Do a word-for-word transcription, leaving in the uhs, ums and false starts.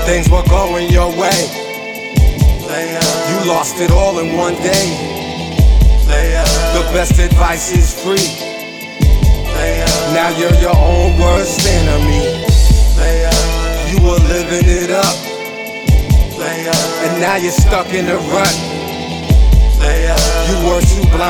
things were going your way. You lost it all in one day. The best advice is free. Now you're your own worst enemy. You were living it up, and now you're stuck in a rut. You were too blind